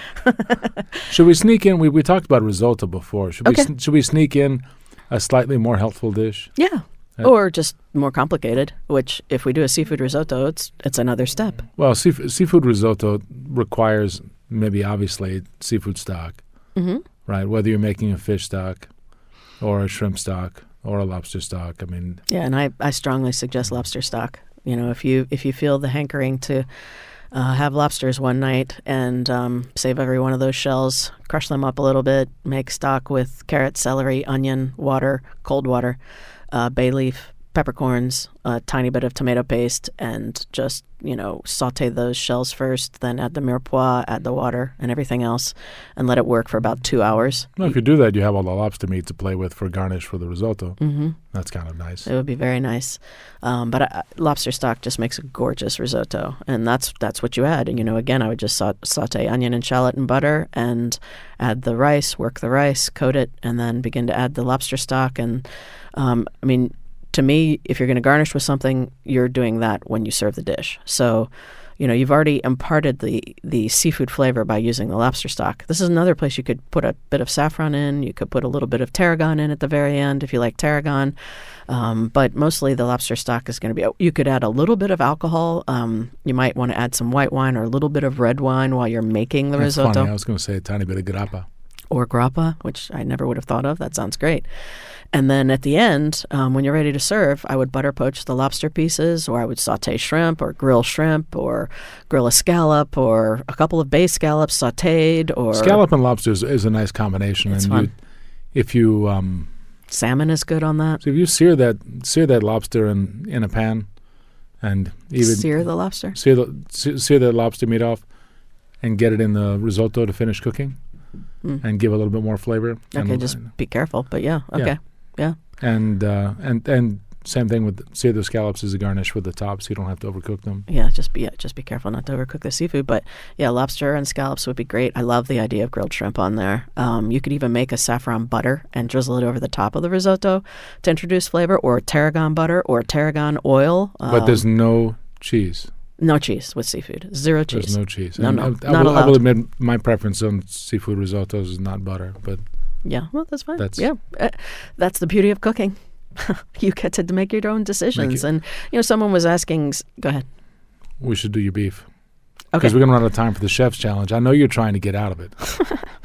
Should we sneak in? We, we talked about risotto before. Should we Okay. sn- should we sneak in a slightly more healthful dish? Yeah. Uh, Or just more complicated, which if we do a seafood risotto, it's it's another step. Well, seafood, seafood risotto requires maybe obviously seafood stock, Mm-hmm. right? Whether you're making a fish stock or a shrimp stock or a lobster stock. I mean, Yeah, and I, I strongly suggest lobster stock. You know, if you if you feel the hankering to uh, have lobsters one night and um, save every one of those shells, crush them up a little bit, make stock with carrot, celery, onion, water, cold water, uh, bay leaf, peppercorns, a tiny bit of tomato paste, and just, you know, saute those shells first, then add the mirepoix, add the water and everything else, and let it work for about two hours. well, if you do that, you have all the lobster meat to play with for garnish for the risotto. Mm-hmm. That's kind of nice. It would be very nice. Um, but I, lobster stock just makes a gorgeous risotto, and that's that's what you add. And, you know, again, I would just sa- saute onion and shallot in butter and add the rice, work the rice, coat it, and then begin to add the lobster stock. And, um, I mean, to me, if you're going to garnish with something, you're doing that when you serve the dish. So, you know, you've already imparted the, the seafood flavor by using the lobster stock. This is another place you could put a bit of saffron in. You could put a little bit of tarragon in at the very end if you like tarragon. Um, but mostly the lobster stock is going to be, you could add a little bit of alcohol. Um, you might want to add some white wine or a little bit of red wine while you're making the That's risotto. funny. I was going to say a tiny bit of grappa. Or grappa, which I never would have thought of. That sounds great. And then at the end, um, when you're ready to serve, I would butter poach the lobster pieces, or I would saute shrimp or grill shrimp or grill a scallop or a couple of bay scallops sauteed, or Scallop and lobster is, is a nice combination. It's and fun. You, if you um, salmon is good on that. so if you sear that sear that lobster in, in a pan, and even Sear the lobster. sear the se- sear the lobster meat off, and get it in the risotto to finish cooking, Mm. and give a little bit more flavor. Okay, and, just be careful. But yeah, Yeah. okay. Yeah. and uh, and and same thing with sear the scallops as a garnish with the top, so you don't have to overcook them. Yeah, just be yeah, just be careful not to overcook the seafood. But yeah, lobster and scallops would be great. I love the idea of grilled shrimp on there. Um, you could even make a saffron butter and drizzle it over the top of the risotto to introduce flavor, or tarragon butter or tarragon oil. But Um, there's no cheese. no cheese with seafood. Zero cheese. There's no cheese. No, And no, I, I not will, I allowed. will admit my preference on seafood risottos is not butter, but Yeah, well, that's fine. That's- yeah, uh, that's the beauty of cooking. You get to make your own decisions. it- And you know, someone was asking. s- Go ahead. we should do your beef. Okay. Because we're going to run out of time for the chef's challenge. I know you're trying to get out of it.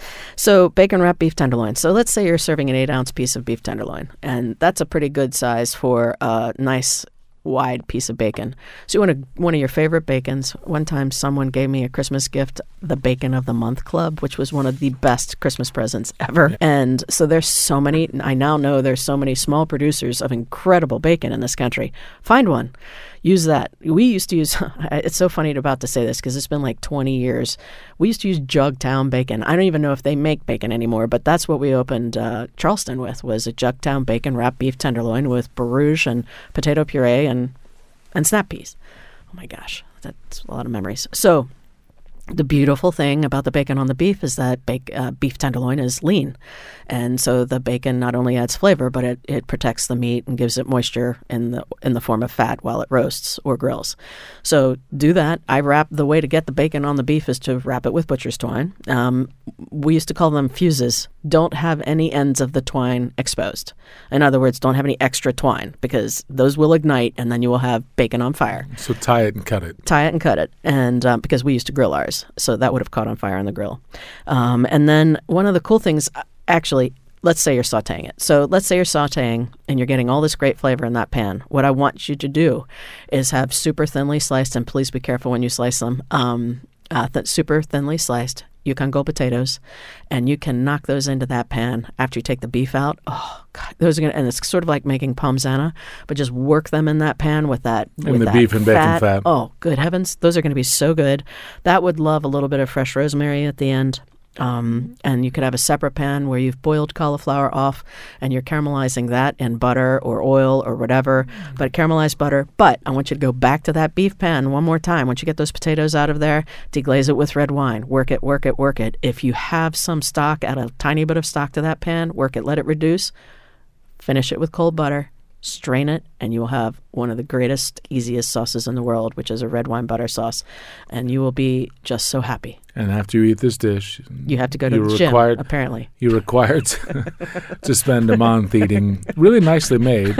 So bacon wrapped beef tenderloin. So let's say you're serving an eight ounce piece of beef tenderloin, and that's a pretty good size for a nice wide piece of bacon. So you want a, one of your favorite bacons. One time someone gave me a Christmas gift, the Bacon of the Month Club, which was one of the best Christmas presents ever. And so there's so many, I now know there's so many small producers of incredible bacon in this country. Find one. Use that. We used to use, it's so funny about to say this because it's been like twenty years. We used to use Jugtown bacon. I don't even know if they make bacon anymore, but that's what we opened uh, Charleston with, was a Jugtown bacon wrapped beef tenderloin with barouche and potato puree and, and snap peas. Oh my gosh, that's a lot of memories. So the beautiful thing about the bacon on the beef is that bake, uh, beef tenderloin is lean. And so the bacon not only adds flavor, but it, it protects the meat and gives it moisture in the in the form of fat while it roasts or grills. So do that. I wrap, the way to get the bacon on the beef is to wrap it with butcher's twine. Um, we used to call them fuses. Don't have any ends of the twine exposed. In other words, don't have any extra twine, because those will ignite and then you will have bacon on fire. So tie it and cut it. Tie it and cut it. And um, because we used to grill ours, so that would have caught on fire on the grill. Um, and then one of the cool things, actually, let's say you're sauteing it. So let's say you're sauteing and you're getting all this great flavor in that pan. What I want you to do is have super thinly sliced, and please be careful when you slice them, um, uh, th- super thinly sliced Yukon Gold potatoes, and you can knock those into that pan after you take the beef out. Oh, God, those are gonna, and it's sort of like making palmzana, but just work them in that pan with that and with the that beef and bacon fat. Oh, good heavens, those are going to be so good. That would love a little bit of fresh rosemary at the end. Um, and you could have a separate pan where you've boiled cauliflower off and you're caramelizing that in butter or oil or whatever, but caramelized butter. But I want you to go back to that beef pan one more time. Once you get those potatoes out of there, deglaze it with red wine. Work it, work it, work it. If you have some stock, add a tiny bit of stock to that pan, work it, let it reduce, finish it with cold butter, strain it, and you will have one of the greatest, easiest sauces in the world, which is a red wine butter sauce. And you will be just so happy. And after you eat this dish, you have to go to you're the gym, required, apparently. You're required to, to spend a month eating really nicely made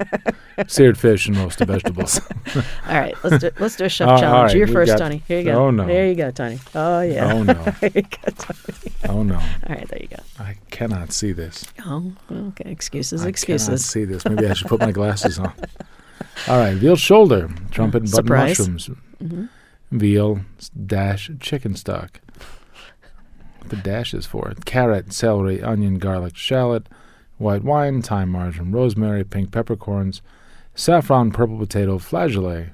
seared fish and roasted vegetables. All right, let's do, let's do a chef All challenge. right, You're we first, got- Tony. Here you go. Oh, no. There you go, Tony. Oh, yeah. Oh, no. There you go, Tony. Oh, no. All right, there you go. I cannot see this. Oh, okay. Excuses, I cannot excuses. see this. Maybe I should put my glasses on. All right, veal shoulder, trumpet and button Surprise. mushrooms, Mm-hmm. veal dash chicken stock. What the dash is for? Carrot, celery, onion, garlic, shallot, white wine, thyme, marjoram, rosemary, pink peppercorns, saffron, purple potato, flageolet.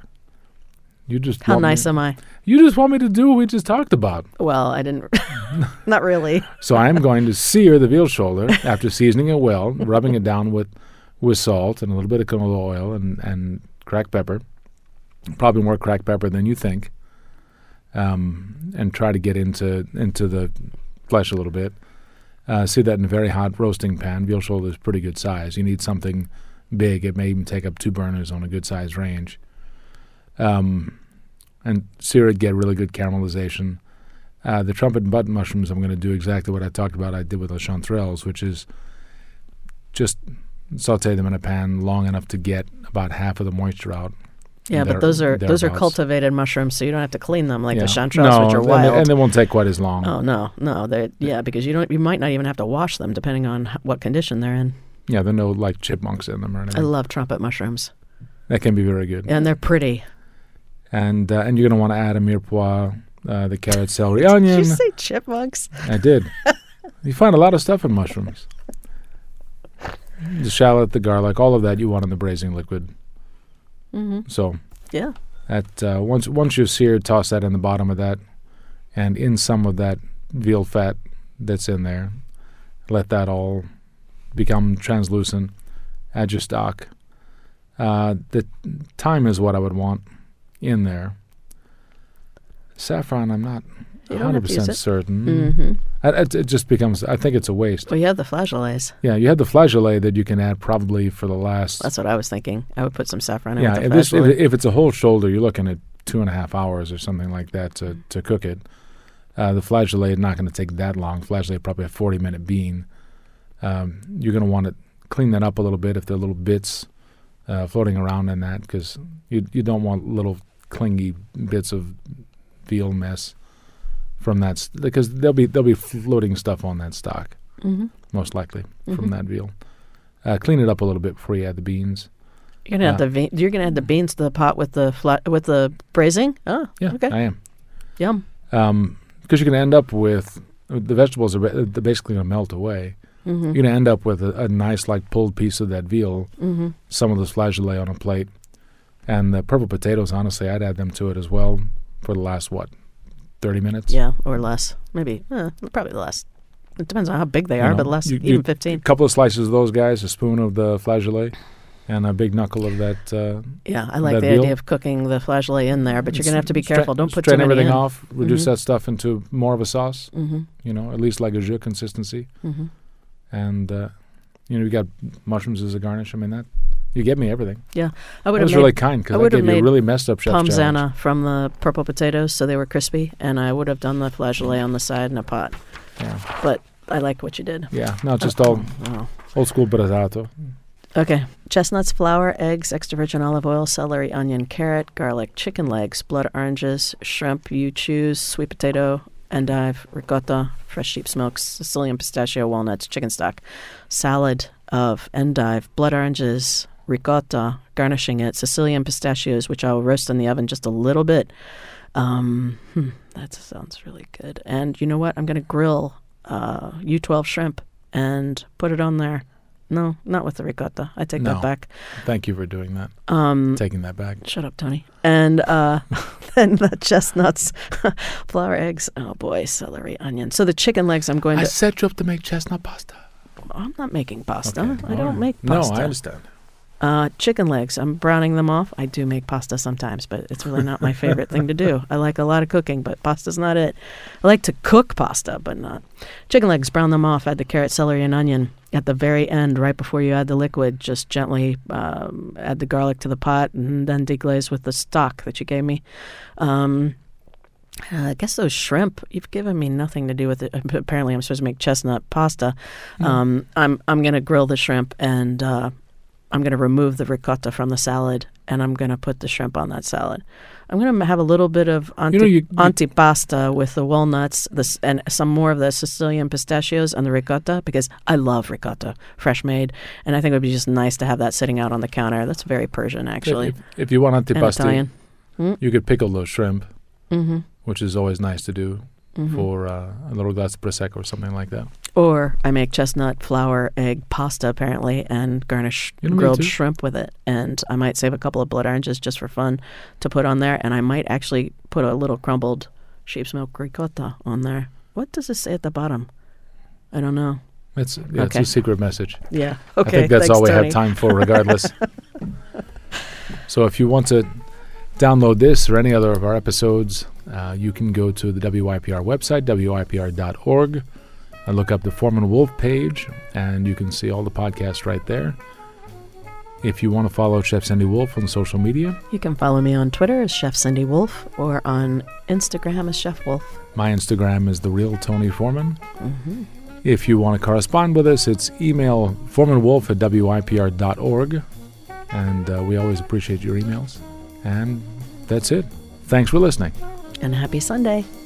You just How want nice me, am I? You just want me to do what we just talked about. Well, I didn't. Not really. So I'm going to sear the veal shoulder after seasoning it well, rubbing it down with, with salt and a little bit of canola oil and, and cracked pepper. Probably more cracked pepper than you think. Um, and try to get into into the flesh a little bit. Uh, see that in a very hot roasting pan. Veal shoulder is pretty good size. You need something big. It may even take up two burners on a good size range. Um, and sear it, get really good caramelization. Uh, the trumpet and button mushrooms, I'm going to do exactly what I talked about I did with the chanterelles, which is just saute them in a pan long enough to get about half of the moisture out. Yeah, There- but those are those are thereabouts. cultivated mushrooms, so you don't have to clean them like Yeah. the chanterelles, no, which are and they- wild. and they won't take quite as long. Oh no, no, they yeah, because you don't, you might not even have to wash them depending on h- what condition they're in. Yeah, there are no like chipmunks in them or I anything. love trumpet mushrooms, That can be very good. and they're pretty. And uh, and you're going to want to add a mirepoix, uh, the carrot, celery, Did onion. you say chipmunks? I did. You find a lot of stuff in mushrooms. The shallot, the garlic, all of that you want in the braising liquid. Mm-hmm. So Yeah. that uh, once once you've seared, toss that in the bottom of that, and in some of that veal fat that's in there. Let that all become translucent. Add your stock. Uh, the thyme is what I would want in there. Saffron, I'm not You one don't hundred have to use percent it. certain. Mm-hmm. I, it, it just becomes, I think it's a waste. Well, you have the flageolets. Yeah, you have the flageolet that you can add probably for the last. That's what I was thinking. I would put some saffron in yeah, with if, the this, if, flageolet. if it's a whole shoulder, you're looking at two and a half hours or something like that to, to cook it. Uh, the flageolet is not going to take that long. Flageolet probably a forty minute bean. Um, you're going to want to clean that up a little bit if there are little bits uh, floating around in that, because you you don't want little clingy bits of veal mess from that st- because there'll be there'll be floating stuff on that stock, Mm-hmm. most likely Mm-hmm. from that veal. Uh, clean it up a little bit before you add the beans. You're gonna add Uh, the ve- you're gonna add the beans to the pot with the fla- with the braising. Oh, Yeah, okay, I am. yum. Um, because you're going to end up with the vegetables are ba- they're basically going to melt away. Mm-hmm. You're going to end up with a, a nice like pulled piece of that veal, Mm-hmm. some of this flageolet on a plate, and the purple potatoes. Honestly, I'd add them to it as well for the last what thirty minutes. Yeah, or less, maybe. Uh, probably less. It depends on how big they You are, know, but less, you- even you- fifteen. A couple of slices of those guys, a spoon of the flageolet, and a big knuckle of that. Uh, Yeah, I like that the veal. idea of cooking the flageolet in there, but you're gonna have to be stra- careful. Don't put too strain many everything in. off. Reduce Mhm. that stuff into more of a sauce. Mm-hmm. You know, at least like a jus consistency. Mm-hmm. And uh, you know, you got mushrooms as a garnish. I mean, that you get me everything. I would That have was made really kind I because I, would have gave you a made really messed up chef's challenge. pomzana from the purple potatoes, so they were crispy, and I would have done the flageolet on the side in a pot. Yeah, But I liked what you did. yeah. No, just all Oh. old school brasato. Okay. Chestnuts, flour, eggs, extra virgin olive oil, celery, onion, carrot, garlic, chicken legs, blood oranges, shrimp, you choose, sweet potato, endive, ricotta, fresh sheep's milk, Sicilian pistachio, walnuts, chicken stock, salad of endive, blood oranges, ricotta, garnishing it, Sicilian pistachios, which I'll roast in the oven just a little bit. Um, hmm, that sounds really good. And you know what? I'm going to grill uh, U twelve shrimp and put it on there. No, not with the ricotta. I take No. that back. Thank you for doing that. Um, Taking that back. Shut up, Tony. And uh, then the chestnuts, flour, eggs. Oh boy, celery, onion. So the chicken legs, I'm going I to. set you up to make chestnut pasta. I'm not making pasta. Okay, I all don't right. make pasta. No, I understand. Uh, chicken legs, I'm browning them off. I do make pasta sometimes, but it's really not my favorite thing to do. I like a lot of cooking, but pasta's not it. I like to cook pasta, but not. Chicken legs, brown them off, add the carrot, celery, and onion. At the very end, right before you add the liquid, just gently um, add the garlic to the pot and then deglaze with the stock that you gave me. Um, uh, I guess those shrimp, you've given me nothing to do with it. Apparently, I'm supposed to make chestnut pasta. Mm. Um, I'm, I'm going to grill the shrimp and... Uh, I'm going to remove the ricotta from the salad, and I'm going to put the shrimp on that salad. I'm going to have a little bit of anti- You know, you- you- antipasta with the walnuts this, and some more of the Sicilian pistachios and the ricotta, because I love ricotta, fresh made, and I think it would be just nice to have that sitting out on the counter. That's very Persian, actually, If, if you want and antipasti, Italian. Mm. you could pickle those shrimp, Mm-hmm. which is always nice to do Mm-hmm. for uh, a little glass of prosecco or something like that. Or I make chestnut, flour, egg pasta, apparently, and garnish You know, me grilled too. shrimp with it. And I might save a couple of blood oranges just for fun to put on there. And I might actually put a little crumbled sheep's milk ricotta on there. What does it say at the bottom? I don't know. It's, yeah, Okay. it's a secret message. Yeah. Okay. I think that's thanks, all we Tony. have time for, regardless. So if you want to download this or any other of our episodes, uh, you can go to the W I P R website, W I P R dot org, and look up the Foreman Wolf page, and you can see all the podcasts right there. If you want to follow Chef Cindy Wolf on social media, You can follow me on Twitter as Chef Cindy Wolf or on Instagram as Chef Wolf. my Instagram is The Real Tony Foreman. Mm-hmm. If you want to correspond with us, it's email foremanwolf at W I P R dot org, and uh, we always appreciate your emails. And that's it. Thanks for listening. And happy Sunday.